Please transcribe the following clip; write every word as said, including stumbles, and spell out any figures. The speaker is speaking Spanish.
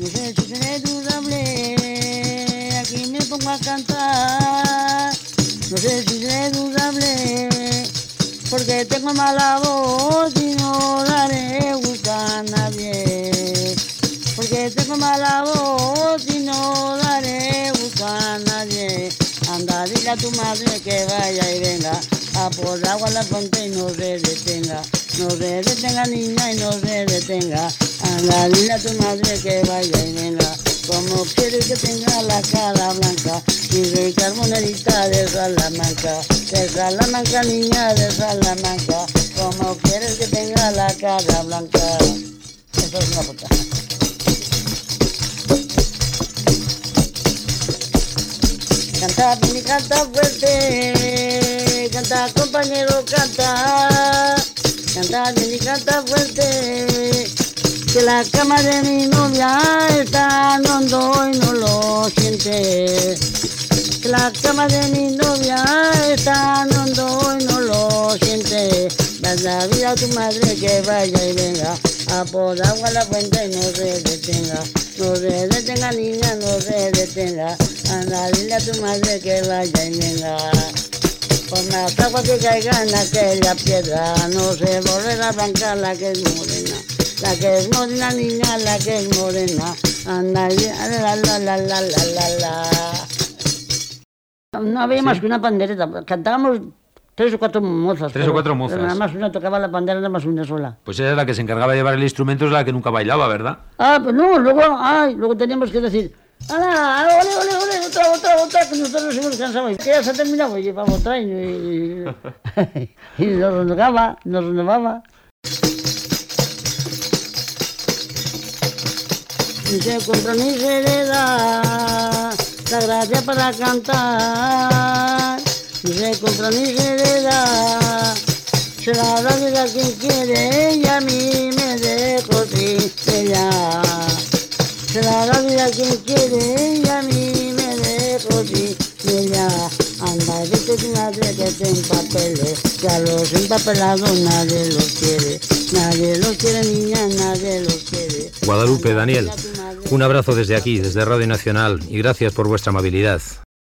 No sé si seré dudable, aquí me pongo a cantar. No sé si seré dudable, porque tengo mala voz y no daré gusto a nadie. Porque tengo mala voz y no daré gusto a nadie. Anda, dile a tu madre que vaya y venga a por agua a la fuente y no se detenga. No se detenga, niña, y no se detenga. Anda, dile a tu madre que vaya y venga. Como quieres que tenga la cara blanca y soy carbonerita de Salamanca. De Salamanca, niña, de Salamanca. Como quieres que tenga la cara blanca. Eso es una puta. Canta, Pini, canta fuerte, canta, compañero, canta. Canta, Pini, canta fuerte, que la cama de mi novia está en hondo y no lo siente. Que la cama de mi novia está en hondo y no lo siente. Dale la vida a tu madre que vaya y venga a por agua a la fuente y no se detenga. No se detenga, niña, no se detenga. Anda, dile a tu madre que vaya y venga. Con las aguas que caigan en aquella piedra, no se volverá a arrancar la que es morena. La que es morena, niña, la que es morena. Anda, la la la la la la la. No había ¿Sí? más que una pandereta. Cantábamos tres o cuatro mozas. Tres pero, o cuatro mozas. Pero nada más una tocaba la pandera, nada más una sola. Pues ella es la que se encargaba de llevar el instrumento, es la que nunca bailaba, ¿verdad? Ah, pues no, luego, ay, luego teníamos que decir, ¡hala! ¡Ole, ole, ole! ¡Otra, otra, otra! Que nosotros nos hemos cansado. Que ya se ha terminado, y llevamos otra y, y, y nos renovaba, nos renovaba. Ni se compra ni se le da la gracia para cantar. Ni se compra ni se le da, se la da de la quien quiere y a mí me dejo triste ya. Se la da de la quien quiere y a mí me dejo triste ya. Anda, vete tu madre que te empapele, que a los empapelados nadie los quiere. Nadie los quiere, niña, nadie los quiere. Guadalupe, Daniel, un abrazo desde aquí, desde Radio Nacional, y gracias por vuestra amabilidad.